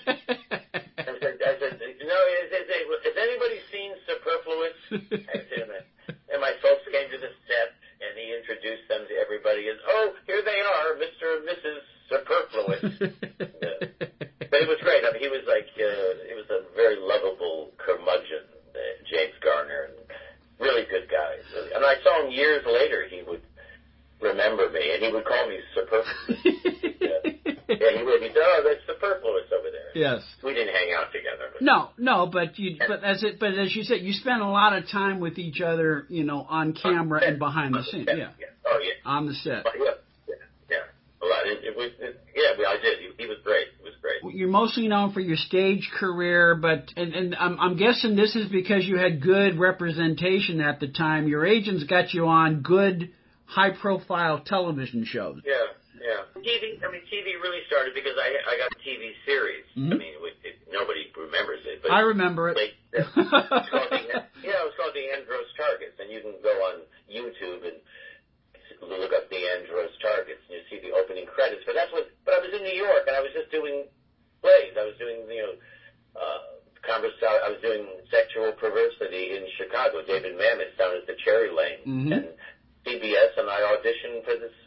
I said, I said, no, is, is, has anybody seen Superfluous? I said, and my folks came to the set. And he introduced them to everybody as, oh, here they are, Mister and Missus Superfluous. uh, but it was great. I mean, he was like, uh, he was a very lovable curmudgeon, uh, James Garner, and really good guy. Really. And I saw him years later. He would remember me, and he would call me Superfluous. uh, yeah, he would. He said, oh, that's Superfluous over there. Yes. We didn't hang out together. But no, no, but you, but as it, but as you said, you spent a lot of time with each other, you know, on camera and behind the scenes. Yeah. yeah. Oh yeah. On the set. Oh, yeah. Yeah. Yeah. A lot. It, it was. It, yeah. I did. He, he was great. It was great. You're mostly known for your stage career, but and, and I'm, I'm guessing this is because you had good representation at the time. Your agents got you on good, high-profile television shows. Yeah. Yeah, T V. I mean, T V really started because I I got a T V series. Mm-hmm. I mean, it, it, nobody remembers it, but I remember it. Like, it was called the, yeah, it was called The Andros Targets, and you can go on YouTube and look up The Andros Targets, and you see the opening credits. But that's what. But I was in New York, and I was just doing plays. I was doing, you know, uh, converse. I was doing Sexual Perversity in Chicago. David Mamet down at the Cherry Lane, mm-hmm. and C B S, and I auditioned for this.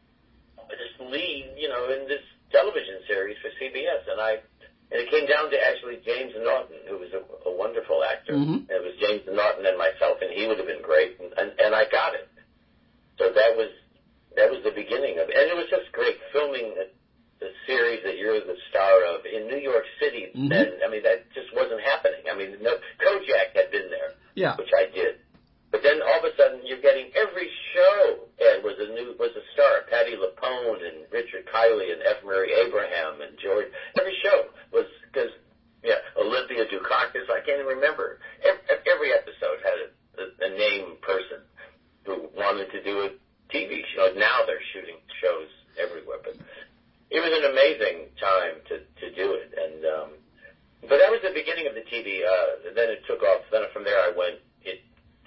This lead, you know, in this television series for C B S, and I, and it came down to actually James Norton, who was a, a wonderful actor. Mm-hmm. It was James Norton and myself, and he would have been great, and, and, and I got it. So that was that was the beginning of it, and it was just great filming the, the series that you're the star of in New York City. Mm-hmm. And I mean, that just wasn't happening. I mean, no, Kojak had been there, yeah, which I did. But then all of a sudden, you're getting every show. Ed was a new was a star. Patti LuPone and Richard Kiley and F. Murray Abraham and George. Every show was because yeah, Olympia Dukakis. I can't even remember. Every, every episode had a, a, a name person who wanted to do a T V show. Now they're shooting shows everywhere. But it was an amazing time to to do it. And um, but that was the beginning of the T V. Uh, then it took off. Then from there, I went. It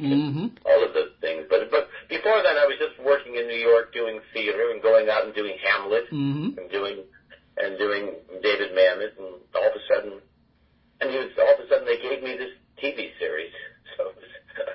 mm-hmm. and all of those things. But but before then, I was just working in New York doing theater and going out and doing Hamlet mm-hmm. and doing and doing David Mamet, and all of a sudden, and it was, all of a sudden they gave me this T V series. So it was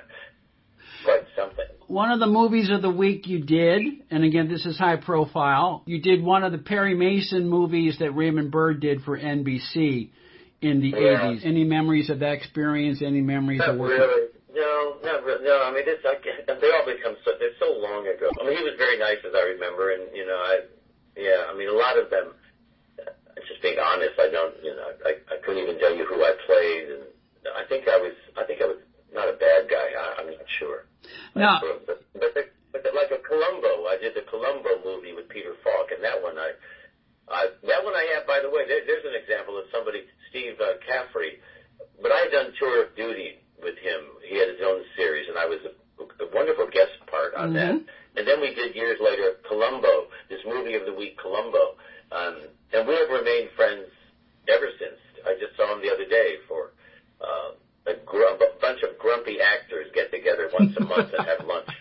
quite something. One of the movies of the week you did, and again, this is high profile, you did one of the Perry Mason movies that Raymond Burr did for N B C in the yeah. eighties. Any memories of that experience? Any memories not of working? Really. No, not really. No, I mean, it's, I, they all become so, they're so long ago. I mean, he was very nice, as I remember, and, you know, I, yeah, I mean, a lot of them, just being honest, I don't, you know, I, I couldn't even tell you who I played, and I think I was, I think I was not a bad guy. I, I'm not sure. No. But, but, the, but the, like a Columbo, I did the Columbo movie with Peter Falk, and that one I, I that one I have, by the way, there, there's an example of somebody, Steve uh, Caffrey, but I had done Tour of Duty with him. He had his own series, and I was a, a wonderful guest part on mm-hmm. that. And then we did years later Columbo, this movie of the week, Columbo. Um, and we have remained friends ever since. I just saw him the other day for uh, a, gr- a bunch of grumpy actors get together once a month and have lunch.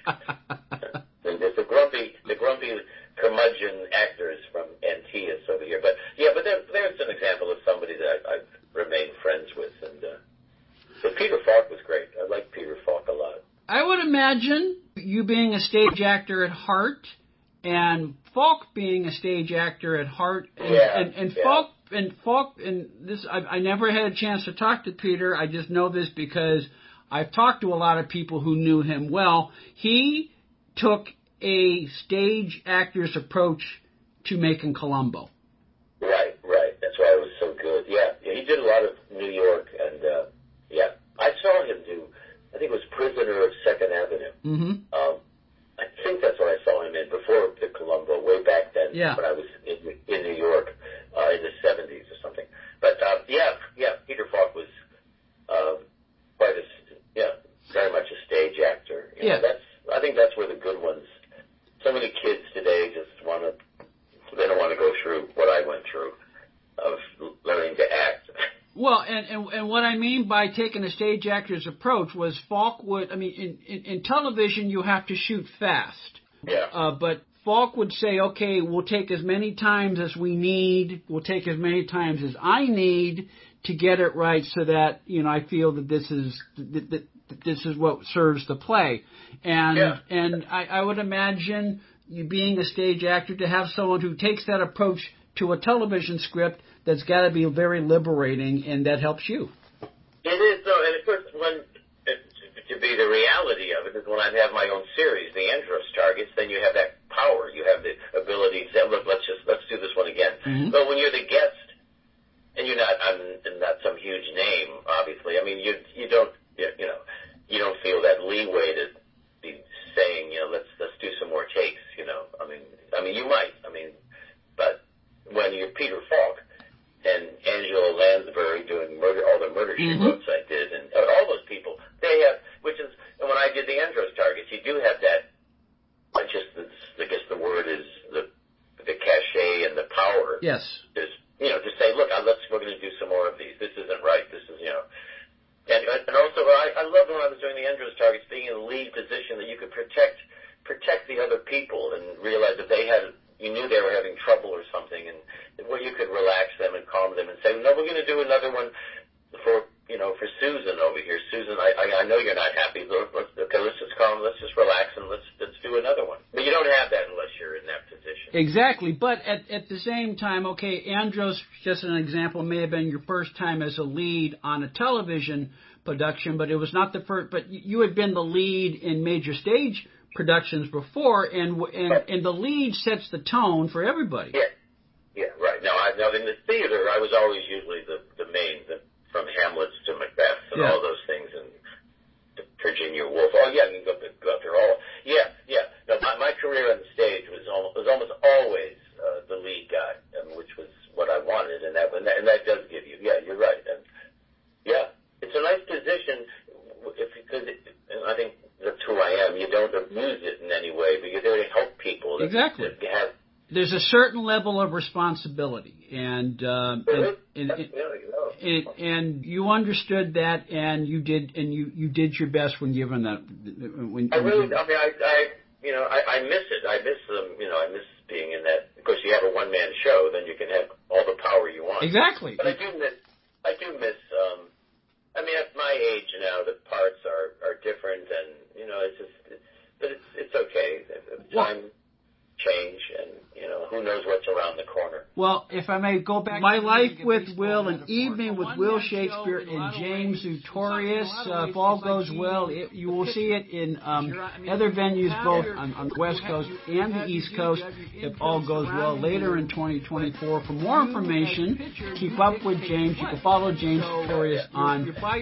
And there's the grumpy, the grumpy curmudgeon actors from Antioch over here. But yeah, but there, there's an example of somebody that I, I've remained friends with. And uh, but Peter Falk was great. I like Peter Falk a lot. I would imagine you being a stage actor at heart, and Falk being a stage actor at heart, and, yeah, and, and yeah. Falk and Falk and this. I, I never had a chance to talk to Peter. I just know this because I've talked to a lot of people who knew him well. He took a stage actor's approach to making Columbo. Right, right. That's why it was so good. Yeah, yeah, he did a lot of New York, and uh, yeah, I saw him do. I think it was Prisoner of Second Avenue. Mm-hmm. Um, I think that's what I saw him in before the Columbo, way back then yeah. when I was in, in New York uh, in the seventies or something. But uh, yeah, yeah, Peter Falk was um, quite a yeah, very much a stage actor. You know, yeah, that's I think that's where the good ones. So many kids today just want to. They don't want to go through what I went through of learning to act. Well, and, and and what I mean by taking a stage actor's approach was Falk would, I mean, in, in, in television you have to shoot fast. Yeah. Uh, but Falk would say, okay, we'll take as many times as we need, we'll take as many times as I need to get it right so that, you know, I feel that this is, that, that, that this is what serves the play. And, yeah. and I, I would imagine you being a stage actor to have someone who takes that approach to a television script that's got to be very liberating, and that helps you. It is, though, and of course, when uh, to be the reality of it is when I have my own series, the Andros Targets, then you have that power, you have the ability to say, look, let's just let's do this one again. Mm-hmm. But when you're the guest, and you're not, I'm not some huge name, obviously. I mean, you you don't you know you don't feel that leeway to be saying, you know, let's let's do some more takes. You know, I mean, I mean, you might, I mean, but when you're Peter Falk and Angela Lansbury doing murder, all the murder she mm-hmm. wrote I did, and all those people, they have, which is, and when I did the Andros Targets, you do have that, I just, I guess the word is the the cachet and the power. Yes. Is, you know, to say, look, let's, we're going to do some more of these. This isn't right. This is, you know. And, and also, I, I loved when I was doing the Andros Targets, being in a lead position that you could protect protect the other people and realize that they had, you knew they were having trouble or something, and where you could relax them and calm them and say, no, we're going to do another one for, you know, for Susan over here. Susan, I, I, I know you're not happy. Let's, okay, let's just calm, let's just relax, and let's let's do another one. But you don't have that unless you're in that position. Exactly. But at, at the same time, okay, Andros, just an example, may have been your first time as a lead on a television production, but it was not the first, but you had been the lead in major stage productions before, and and, and the lead sets the tone for everybody. Yeah, yeah, right. Now, I, now in the theater, I was always usually the, the main, the, from Hamlet to Macbeth and yeah. all those things, and Virginia Woolf. Oh, yeah, you can go, go up there all. Yeah, yeah. No, my, my career on the stage was almost, was almost always uh, the lead guy, um, which was what I wanted, and that, and that and that does give you. Yeah, you're right. And yeah, it's a nice position if because it, and I think that's who I am. You don't abuse it in any way, but you're there to help people. Exactly. That have, There's a certain level of responsibility, and um, and, and, and, and, and you understood that, and you did, and you, you did your best when given that. When, I really, I mean, I, I you know, I, I miss it. I miss them. You know, I miss being in that. Of course, you have a one man show, then you can have all the power you want. Exactly. But I do miss. I do miss. Um, I mean, at my age now, the parts are, are different, and you know, it's just. It's, but it's it's okay. Time well, change, and you know, who knows what's around the corner. Well, if I may go back, My Life with Will, An Evening with Will Shakespeare and James Sutorius. Uh, if all goes well, it, you will see it in um, other venues, both on, on the West Coast and the East Coast. If all goes well, later in twenty twenty-four. For more information, keep up with James. You can follow James Sutorius on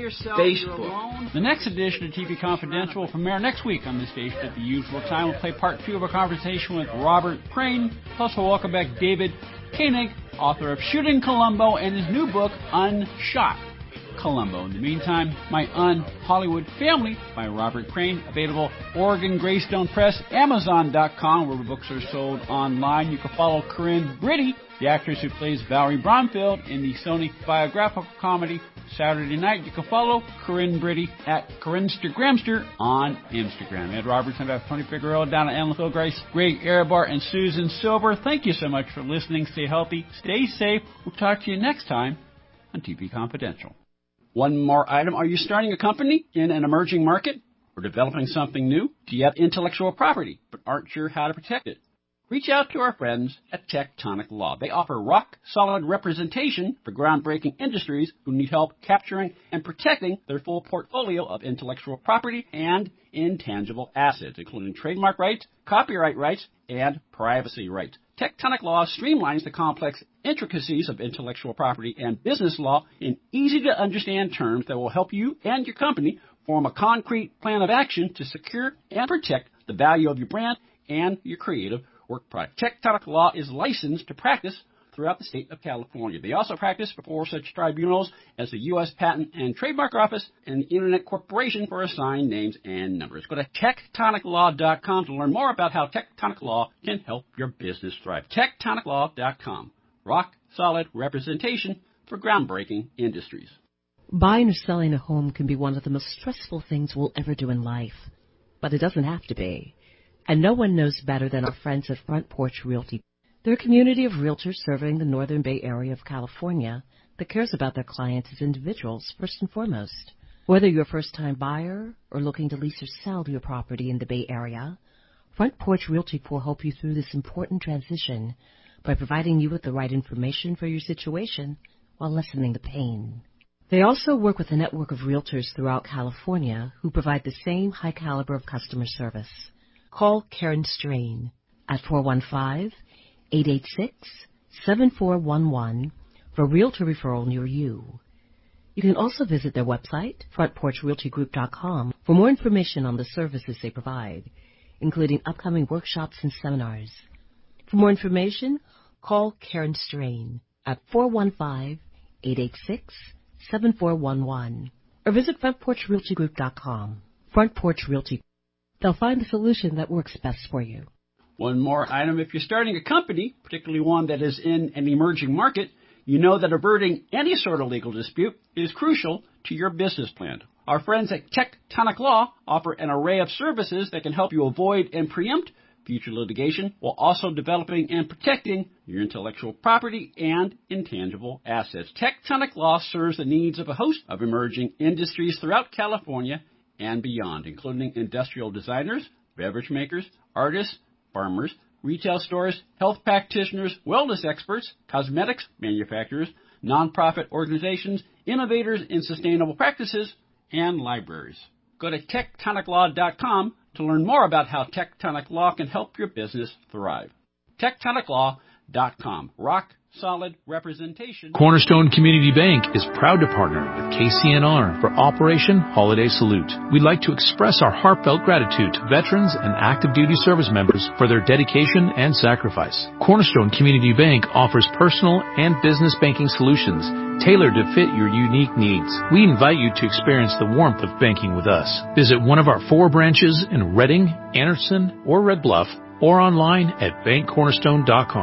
Facebook. The next edition of T V Confidential will premiere next week on this station at the usual time. We'll play part two of a conversation with Robert Crane. Plus, we'll welcome back David Koenig, author of Shooting Columbo and his new book, Unshot Columbo. In the meantime, My Un-Hollywood Family by Robert Crane, available Oregon Greystone Press, Amazon dot com, where books are sold online. You can follow Corinne Briddy, the actress who plays Valerie Bromfield in the Sony biographical comedy Saturday Night. You can follow Corinne Briddy at Corinster Gramster on Instagram. Ed Robertson, Tony Figueroa, Donna Ann, Grace, Greg Erebar, and Susan Silver. Thank you so much for listening. Stay healthy. Stay safe. We'll talk to you next time on T V Confidential. One more item. Are you starting a company in an emerging market or developing something new? Do you have intellectual property but aren't sure how to protect it? Reach out to our friends at Tectonic Law. They offer rock-solid representation for groundbreaking industries who need help capturing and protecting their full portfolio of intellectual property and intangible assets, including trademark rights, copyright rights, and privacy rights. Tectonic Law streamlines the complex intricacies of intellectual property and business law in easy-to-understand terms that will help you and your company form a concrete plan of action to secure and protect the value of your brand and your creative work product. Tectonic Law is licensed to practice throughout the state of California. They also practice before such tribunals as the U S Patent and Trademark Office and the Internet Corporation for assigned names and numbers. Go to Tectonic Law dot com to learn more about how Tectonic Law can help your business thrive. Tectonic Law dot com. Rock solid representation for groundbreaking industries. Buying or selling a home can be one of the most stressful things we'll ever do in life, but it doesn't have to be. And no one knows better than our friends at Front Porch Realty. They're a community of realtors serving the Northern Bay area of California that cares about their clients as individuals first and foremost. Whether you're a first-time buyer or looking to lease or sell your property in the Bay Area, Front Porch Realty will help you through this important transition by providing you with the right information for your situation while lessening the pain. They also work with a network of realtors throughout California who provide the same high caliber of customer service. Call Karen Strain at four one five, eight eight six, seven four one one for a realtor referral near you. You can also visit their website, front porch realty group dot com, for more information on the services they provide, including upcoming workshops and seminars. For more information, call Karen Strain at four one five, eight eight six, seven four one one or visit front porch realty group dot com. Front Porch Realty. They'll find the solution that works best for you. One more item. If you're starting a company, particularly one that is in an emerging market, you know that averting any sort of legal dispute is crucial to your business plan. Our friends at Tectonic Law offer an array of services that can help you avoid and preempt future litigation while also developing and protecting your intellectual property and intangible assets. Tectonic Law serves the needs of a host of emerging industries throughout California and beyond, including industrial designers, beverage makers, artists, farmers, retail stores, health practitioners, wellness experts, cosmetics manufacturers, nonprofit organizations, innovators in sustainable practices, and libraries. Go to Tectonic Law dot com to learn more about how Tectonic Law can help your business thrive. Tectonic Law dot com. Rock solid representation. Cornerstone Community Bank is proud to partner with K C N R for Operation Holiday Salute. We'd like to express our heartfelt gratitude to veterans and active duty service members for their dedication and sacrifice. Cornerstone Community Bank offers personal and business banking solutions tailored to fit your unique needs. We invite you to experience the warmth of banking with us. Visit one of our four branches in Redding, Anderson, or Red Bluff, or online at bank cornerstone dot com.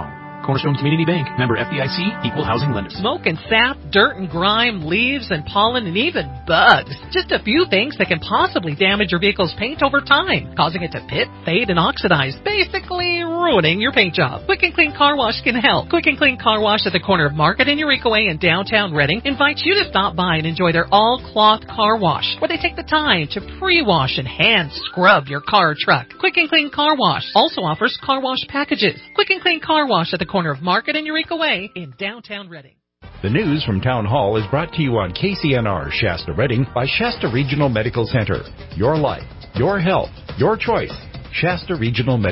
Cornerstone Community Bank, member F D I C, equal housing lender. Smoke and sap, dirt and grime, leaves and pollen, and even bugs. Just a few things that can possibly damage your vehicle's paint over time, causing it to pit, fade, and oxidize, basically ruining your paint job. Quick and Clean Car Wash can help. Quick and Clean Car Wash at the corner of Market and Eureka Way in downtown Reading invites you to stop by and enjoy their all-cloth car wash, where they take the time to pre-wash and hand scrub your car or truck. Quick and Clean Car Wash also offers car wash packages. Quick and Clean Car Wash at the corner of Market and Eureka Way in downtown Reading. The news from Town Hall is brought to you on K C N R Shasta Reading by Shasta Regional Medical Center. Your life, your health, your choice. Shasta Regional Medical